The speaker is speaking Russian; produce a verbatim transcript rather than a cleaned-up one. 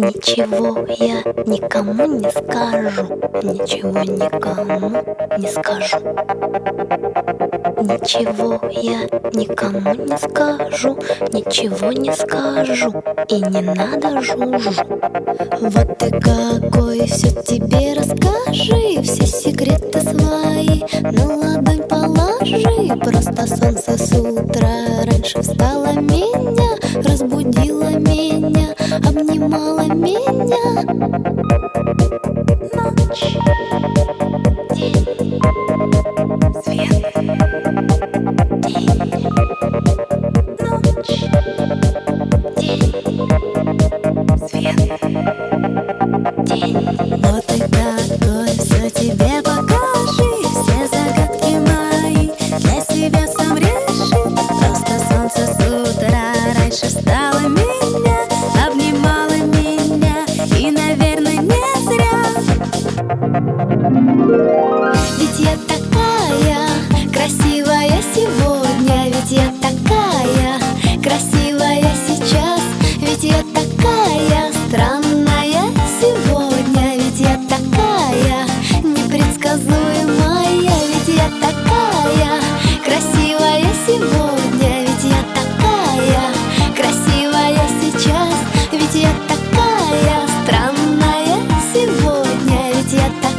Ничего я никому не скажу, ничего никому не скажу. Ничего я никому не скажу, ничего не скажу, и не надо жужу. Вот ты какой, все тебе расскажи, все секреты свои на ладонь положи. Просто солнце с утра раньше встало меня, разбудило меня, обнимала меня. Ночь, день, свет, день, ночь, день, свет, день. Вот и какой, все тебе покажи, все загадки мои для себя сам реши. Просто солнце с утра раньше встало меня, обнимала меня, и, наверное, не зря.